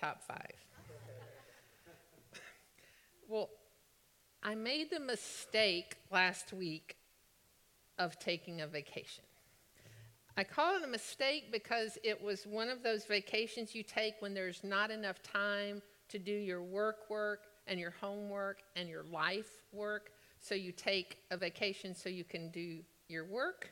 top 5. Well, I made the mistake last week of taking a vacation. I call it a mistake because it was one of those vacations you take when there's not enough time to do your work and your homework and your life work. So you take a vacation so you can do your work.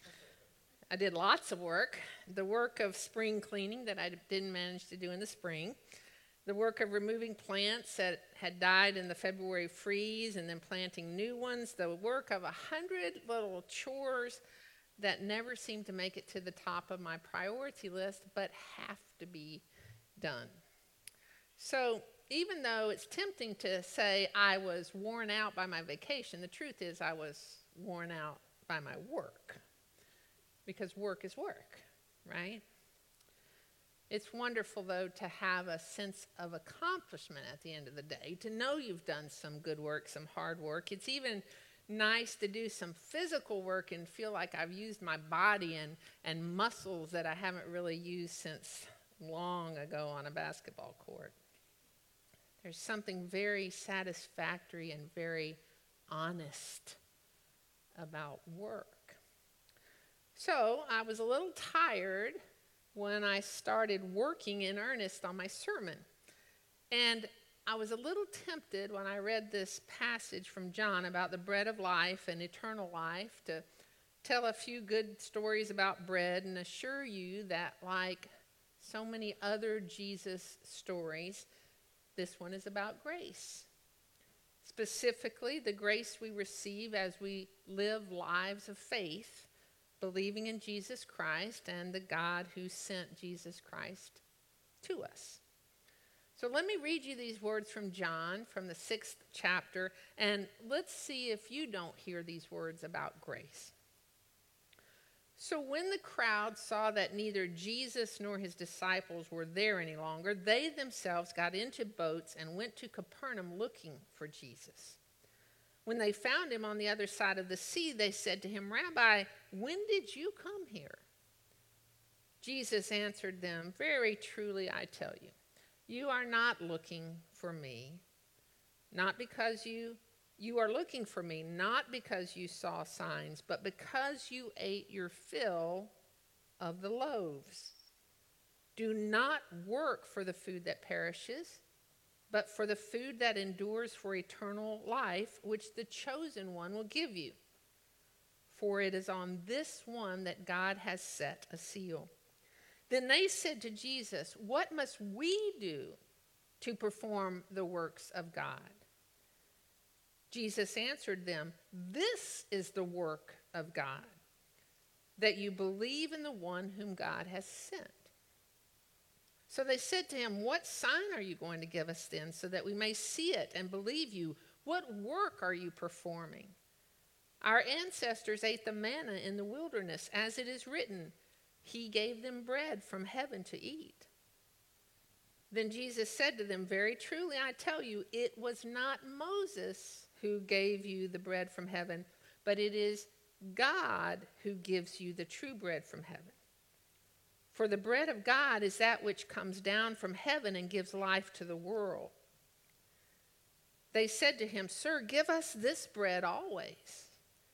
I did lots of work. The work of spring cleaning that I didn't manage to do in the spring. The work of removing plants that had died in the February freeze and then planting new ones. The work of 100 little chores that never seem to make it to the top of my priority list, but have to be done. So even though it's tempting to say I was worn out by my vacation, the truth is I was worn out by my work. Because work is work, right? It's wonderful, though, to have a sense of accomplishment at the end of the day, to know you've done some good work, some hard work. It's even nice to do some physical work and feel like I've used my body and muscles that I haven't really used since long ago on a basketball court. There's something very satisfactory and very honest about work. So I was a little tired when I started working in earnest on my sermon. And I was a little tempted when I read this passage from John about the bread of life and eternal life to tell a few good stories about bread and assure you that, like so many other Jesus stories, this one is about grace. Specifically, the grace we receive as we live lives of faith, believing in Jesus Christ and the God who sent Jesus Christ to us. So let me read you these words from John from the 6th chapter, and let's see if you don't hear these words about grace. So when the crowd saw that neither Jesus nor his disciples were there any longer, they themselves got into boats and went to Capernaum looking for Jesus. When they found him on the other side of the sea, they said to him, "Rabbi, when did you come here?" Jesus answered them, "Very truly I tell you, you are not looking for me, not because you are looking for me, not because you saw signs, but because you ate your fill of the loaves. Do not work for the food that perishes, but for the food that endures for eternal life, which the chosen one will give you. For it is on this one that God has set a seal." Then they said to Jesus, "What must we do to perform the works of God?" Jesus answered them, "This is the work of God, that you believe in the one whom God has sent." So they said to him, "What sign are you going to give us then, so that we may see it and believe you? What work are you performing? Our ancestors ate the manna in the wilderness, as it is written, 'He gave them bread from heaven to eat.'" Then Jesus said to them, "Very truly I tell you, it was not Moses who gave you the bread from heaven, but it is God who gives you the true bread from heaven. For the bread of God is that which comes down from heaven and gives life to the world." They said to him, "Sir, give us this bread always."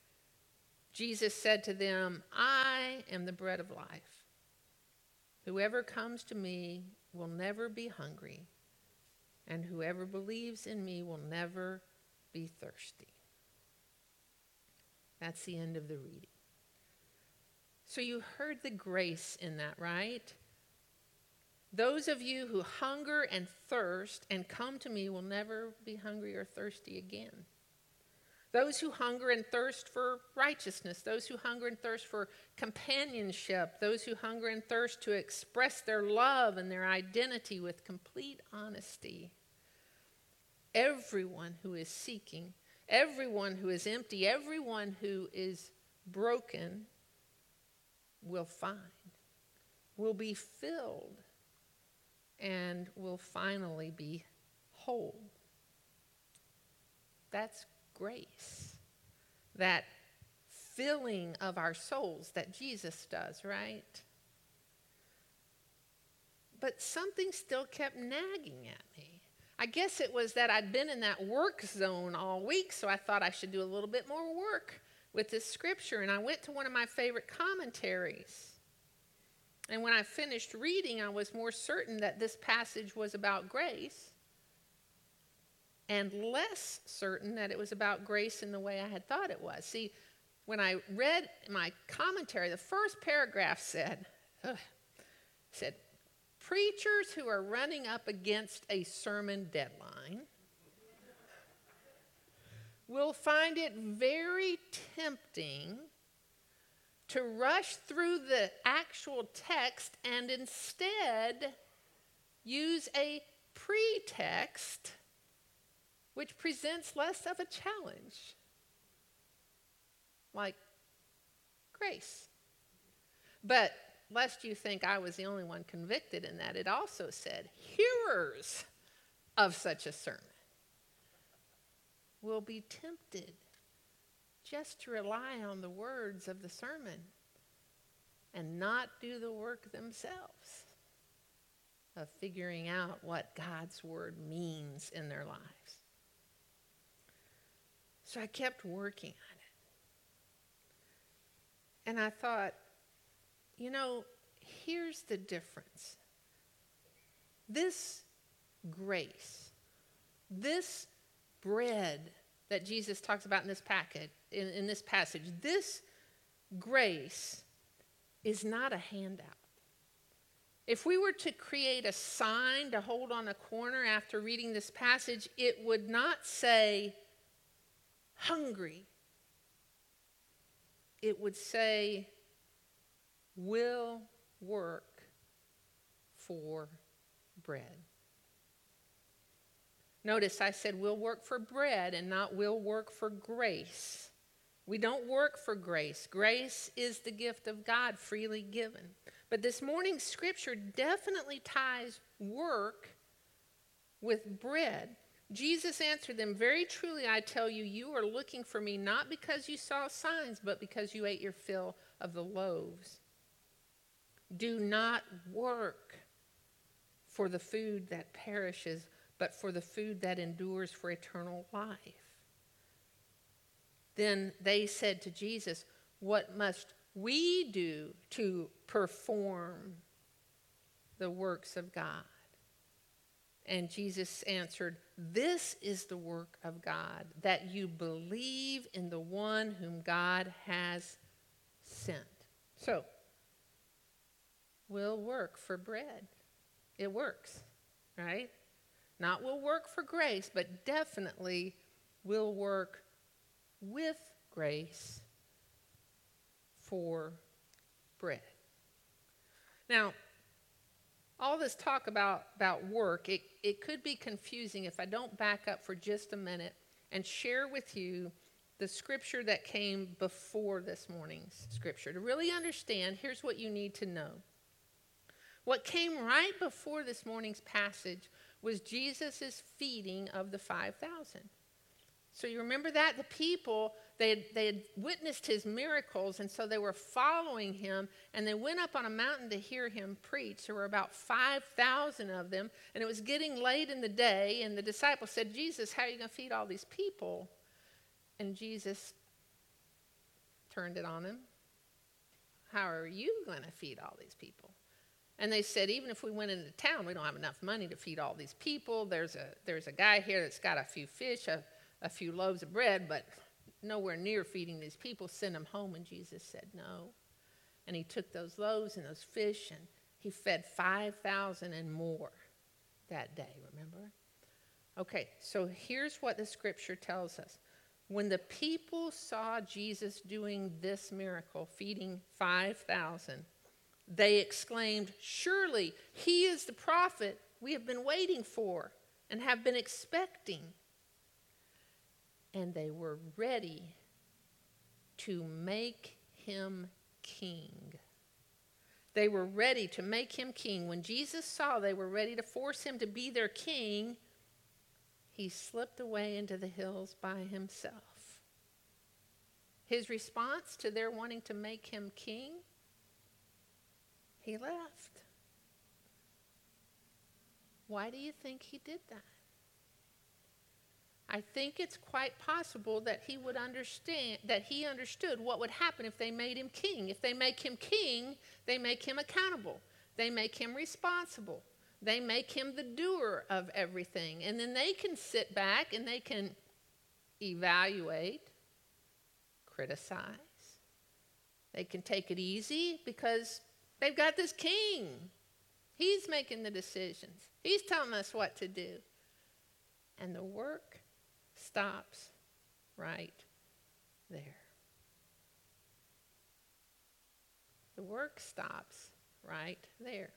Jesus said to them, "I am the bread of life. Whoever comes to me will never be hungry, and whoever believes in me will never be thirsty." That's the end of the reading. So you heard the grace in that, right? Those of you who hunger and thirst and come to me will never be hungry or thirsty again. Those who hunger and thirst for righteousness, those who hunger and thirst for companionship, those who hunger and thirst to express their love and their identity with complete honesty. Everyone who is seeking, everyone who is empty, everyone who is broken will find, will be filled, and will finally be whole. That's grace. That filling of our souls that Jesus does, right? But something still kept nagging at me. I guess it was that I'd been in that work zone all week, so I thought I should do a little bit more work with this scripture. And I went to one of my favorite commentaries. And when I finished reading, I was more certain that this passage was about grace, and less certain that it was about grace in the way I had thought it was. See, when I read my commentary, the first paragraph said, preachers who are running up against a sermon deadline will find it very tempting to rush through the actual text and instead use a pretext which presents less of a challenge, like grace. But lest you think I was the only one convicted in that, it also said, hearers of such a sermon will be tempted just to rely on the words of the sermon and not do the work themselves of figuring out what God's word means in their lives. So I kept working on it. And I thought, here's the difference. This grace, this bread that Jesus talks about in this in this passage, this grace is not a handout. If we were to create a sign to hold on a corner after reading this passage, it would not say hungry. It would say will work for bread. Notice I said we'll work for bread and not will work for grace. We don't work for grace. Grace is the gift of God freely given. But this morning's scripture definitely ties work with bread. Jesus answered them, very truly I tell you, you are looking for me not because you saw signs, but because you ate your fill of the loaves. Do not work for the food that perishes, but for the food that endures for eternal life. Then they said to Jesus, what must we do to perform the works of God? And Jesus answered, this is the work of God, that you believe in the one whom God has sent. So, we'll work for bread. It works, right? Not will work for grace, but definitely will work with grace for bread. Now, all this talk about work, it could be confusing if I don't back up for just a minute and share with you the scripture that came before this morning's scripture. To really understand, here's what you need to know. What came right before this morning's passage was Jesus' feeding of the 5,000. So you remember that? The people, they had witnessed his miracles, and so they were following him, and they went up on a mountain to hear him preach. There were about 5,000 of them, and it was getting late in the day, and the disciples said, Jesus, how are you going to feed all these people? And Jesus turned it on him. How are you going to feed all these people? And they said, even if we went into town, we don't have enough money to feed all these people. There's a guy here that's got a few fish, a few loaves of bread, but nowhere near feeding these people. Send them home. And Jesus said no. And he took those loaves and those fish, and he fed 5,000 and more that day, remember? Okay, so here's what the scripture tells us. When the people saw Jesus doing this miracle, feeding 5,000, they exclaimed, surely he is the prophet we have been waiting for and have been expecting. And they were ready to make him king. They were ready to make him king. When Jesus saw they were ready to force him to be their king, he slipped away into the hills by himself. His response to their wanting to make him king, he left. Why do you think he did that? I think it's quite possible that he would understand, that he understood what would happen if they made him king. If they make him king, they make him accountable. They make him responsible. They make him the doer of everything. And then they can sit back and they can evaluate, criticize. They can take it easy because they've got this king. He's making the decisions. He's telling us what to do. And the work stops right there. The work stops right there.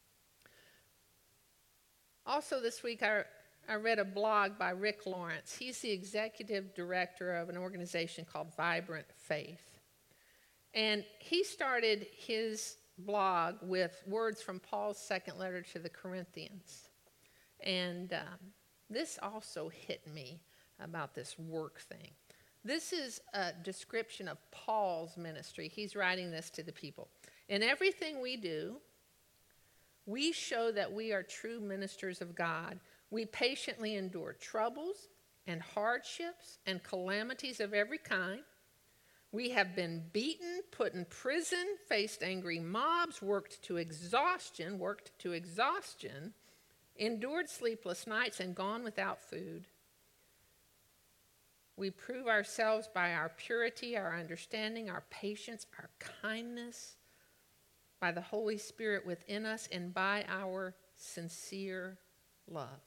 Also this week I read a blog by Rick Lawrence. He's the executive director of an organization called Vibrant Faith. And he started his blog with words from Paul's second letter to the Corinthians. And this also hit me about this work thing. This is a description of Paul's ministry. He's writing this to the people. In everything we do, we show that we are true ministers of God. We patiently endure troubles and hardships and calamities of every kind. We have been beaten, put in prison, faced angry mobs, worked to exhaustion, endured sleepless nights, and gone without food. We prove ourselves by our purity, our understanding, our patience, our kindness, by the Holy Spirit within us, and by our sincere love.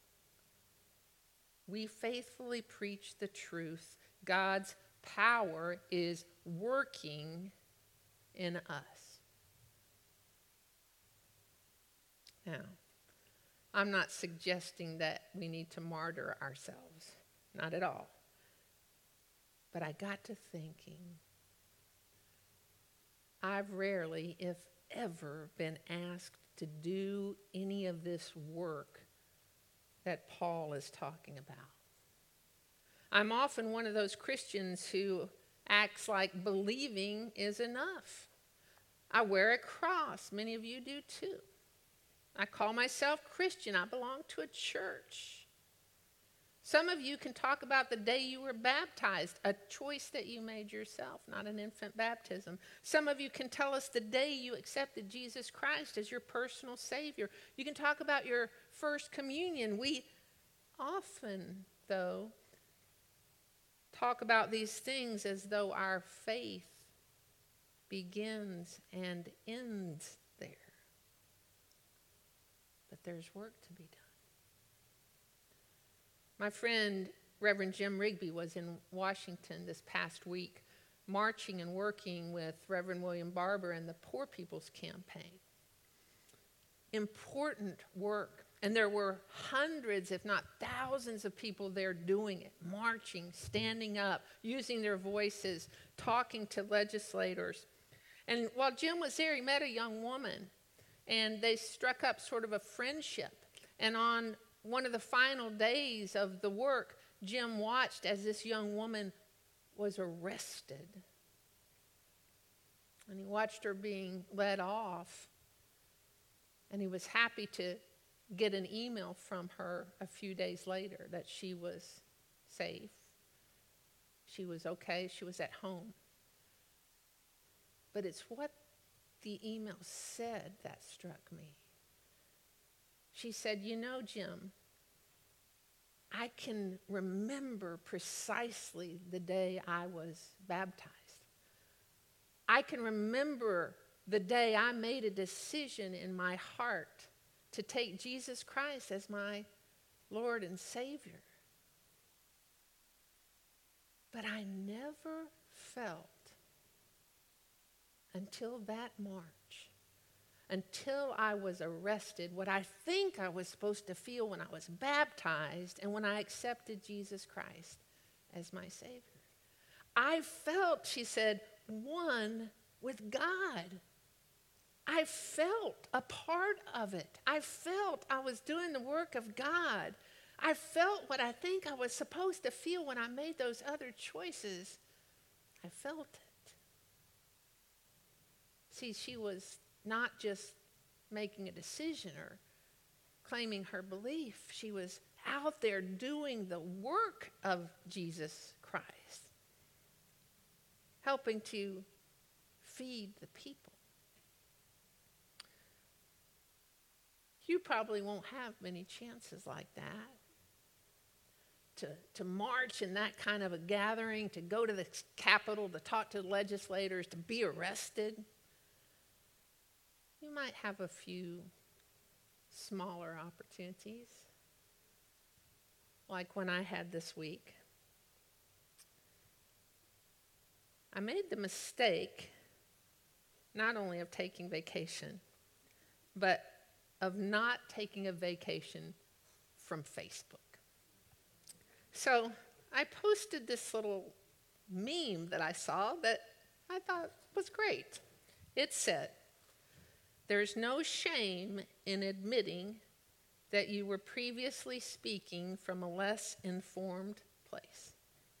We faithfully preach the truth. God's power is working in us. Now, I'm not suggesting that we need to martyr ourselves. Not at all. But I got to thinking, I've rarely, if ever, been asked to do any of this work that Paul is talking about. I'm often one of those Christians who acts like believing is enough. I wear a cross. Many of you do too. I call myself Christian. I belong to a church. Some of you can talk about the day you were baptized, a choice that you made yourself, not an infant baptism. Some of you can tell us the day you accepted Jesus Christ as your personal Savior. You can talk about your first communion. We often, though, talk about these things as though our faith begins and ends there. But there's work to be done. My friend, Reverend Jim Rigby, was in Washington this past week, marching and working with Reverend William Barber and the Poor People's Campaign. Important work. And there were hundreds, if not thousands, of people there doing it, marching, standing up, using their voices, talking to legislators. And while Jim was there, he met a young woman, and they struck up sort of a friendship. And on one of the final days of the work, Jim watched as this young woman was arrested. And he watched her being led off. And he was happy to get an email from her a few days later that she was safe. She was okay. She was at home. But it's what the email said that struck me. She said, "You know, Jim, I can remember precisely the day I was baptized. I can remember the day I made a decision in my heart to take Jesus Christ as my Lord and Savior. But I never felt until that march, until I was arrested, what I think I was supposed to feel when I was baptized and when I accepted Jesus Christ as my Savior. I felt," she said, "one with God. I felt a part of it. I felt I was doing the work of God. I felt what I think I was supposed to feel when I made those other choices. I felt it." See, she was not just making a decision or claiming her belief. She was out there doing the work of Jesus Christ, helping to feed the people. You probably won't have many chances like that. To march in that kind of a gathering, to go to the Capitol, to talk to legislators, to be arrested. You might have a few smaller opportunities, like when I had this week. I made the mistake not only of taking vacation, but of not taking a vacation from Facebook. So I posted this little meme that I saw that I thought was great. It said, "There's no shame in admitting that you were previously speaking from a less informed place."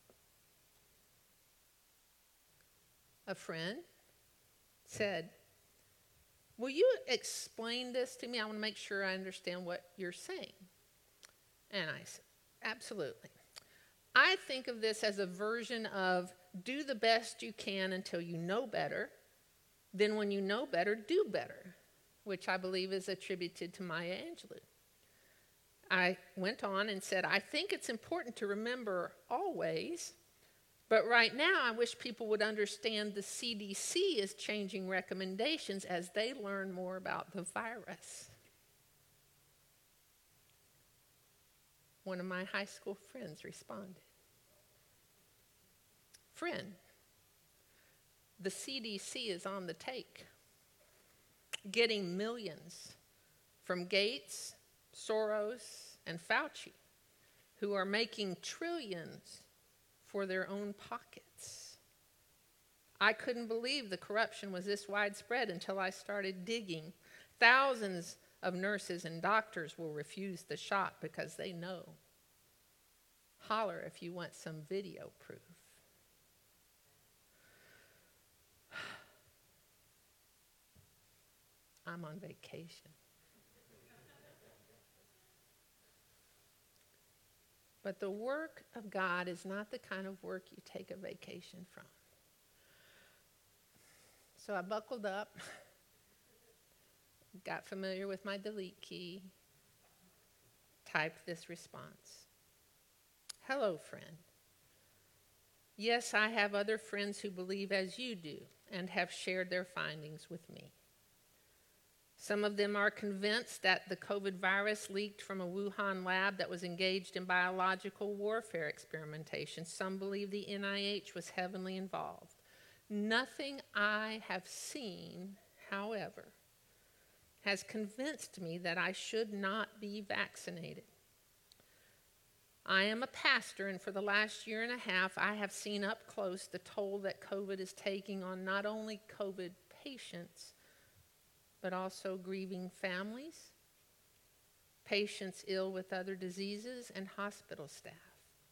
A friend said, "Will you explain this to me? I want to make sure I understand what you're saying." And I said, "Absolutely. I think of this as a version of do the best you can until you know better. Then when you know better, do better," which I believe is attributed to Maya Angelou. I went on and said, "I think it's important to remember always, but right now I wish people would understand the CDC is changing recommendations as they learn more about the virus." One of my high school friends responded, "Friend, the CDC is on the take, getting millions from Gates, Soros, and Fauci, who are making trillions for their own pockets. I couldn't believe the corruption was this widespread until I started digging. Thousands of nurses and doctors will refuse the shot because they know. Holler if you want some video proof." I'm on vacation. But the work of God is not the kind of work you take a vacation from. So I buckled up, got familiar with my delete key, typed this response. "Hello, friend. Yes, I have other friends who believe as you do and have shared their findings with me. Some of them are convinced that the COVID virus leaked from a Wuhan lab that was engaged in biological warfare experimentation. Some believe the NIH was heavily involved. Nothing I have seen, however, has convinced me that I should not be vaccinated. I am a pastor, and for the last year and a half, I have seen up close the toll that COVID is taking on not only COVID patients, but also grieving families, patients ill with other diseases, and hospital staff.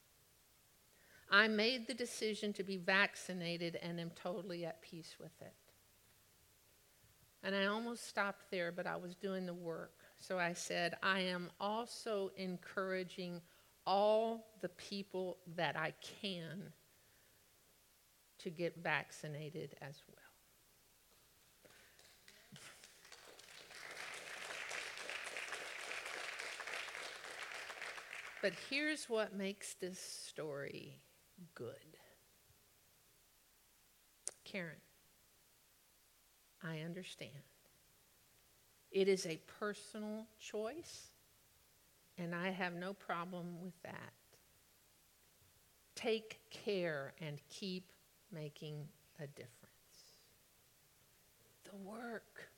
I made the decision to be vaccinated and am totally at peace with it." And I almost stopped there, but I was doing the work. So I said, "I am also encouraging all the people that I can to get vaccinated as well." But here's what makes this story good. Karen, I understand. It is a personal choice, and I have no problem with that. Take care and keep making a difference. The work.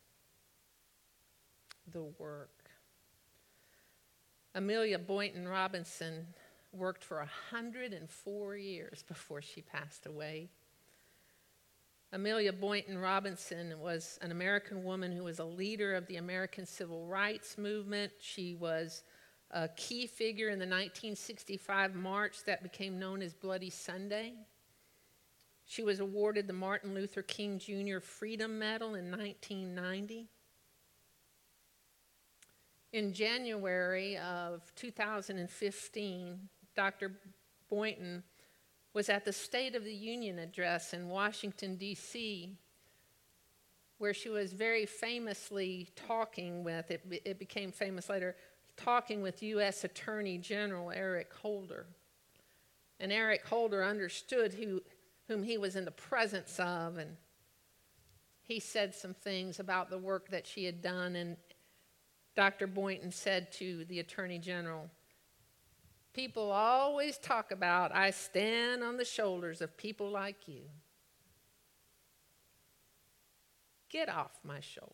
Amelia Boynton Robinson worked for 104 years before she passed away. Amelia Boynton Robinson was an American woman who was a leader of the American Civil Rights Movement. She was a key figure in the 1965 march that became known as Bloody Sunday. She was awarded the Martin Luther King Jr. Freedom Medal in 1990. In January of 2015, Dr. Boynton was at the State of the Union address in Washington, D.C., where she was very famously talking with, it became famous later, talking with U.S. Attorney General Eric Holder. And Eric Holder understood whom he was in the presence of, and he said some things about the work that she had done, and Dr. Boynton said to the Attorney General, "People always talk about, I stand on the shoulders of people like you. Get off my shoulders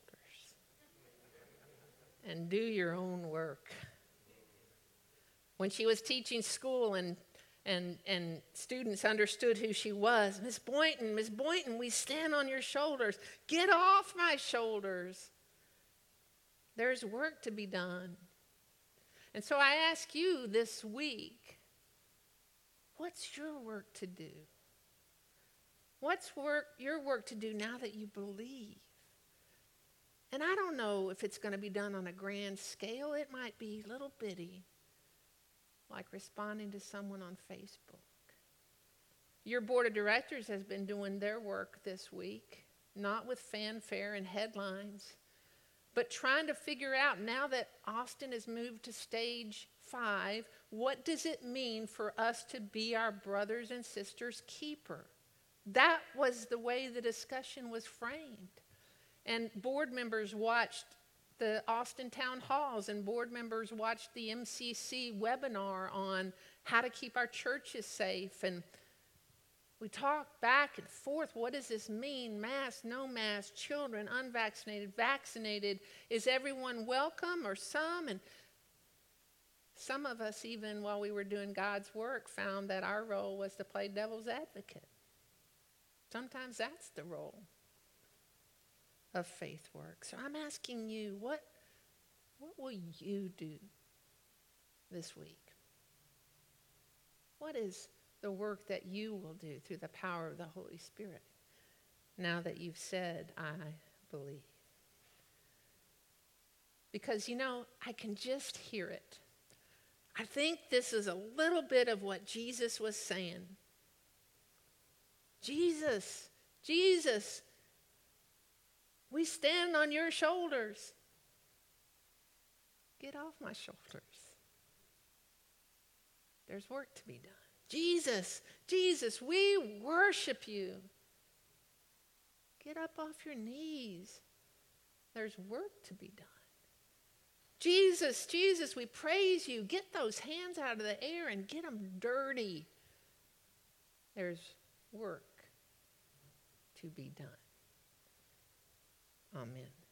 and do your own work." When she was teaching school and students understood who she was, Miss Boynton, we stand on your shoulders. Get off my shoulders. There's work to be done. And so I ask you this week, what's your work to do? What's your work to do now that you believe? And I don't know if it's going to be done on a grand scale. It might be little bitty, like responding to someone on Facebook. Your board of directors has been doing their work this week, not with fanfare and headlines, but trying to figure out, now that Austin has moved to stage 5, what does it mean for us to be our brothers and sisters' keeper? That was the way the discussion was framed. And board members watched the Austin town halls, and board members watched the MCC webinar on how to keep our churches safe. And we talked back and forth. What does this mean? Mask, no mask, children, unvaccinated, vaccinated. Is everyone welcome or some? And some of us, even while we were doing God's work, found that our role was to play devil's advocate. Sometimes that's the role of faith work. So I'm asking you, what will you do this week? What is the work that you will do through the power of the Holy Spirit now that you've said, I believe? Because, I can just hear it. I think this is a little bit of what Jesus was saying. Jesus, we stand on your shoulders. Get off my shoulders. There's work to be done. Jesus, we worship you. Get up off your knees. There's work to be done. Jesus, we praise you. Get those hands out of the air and get them dirty. There's work to be done. Amen.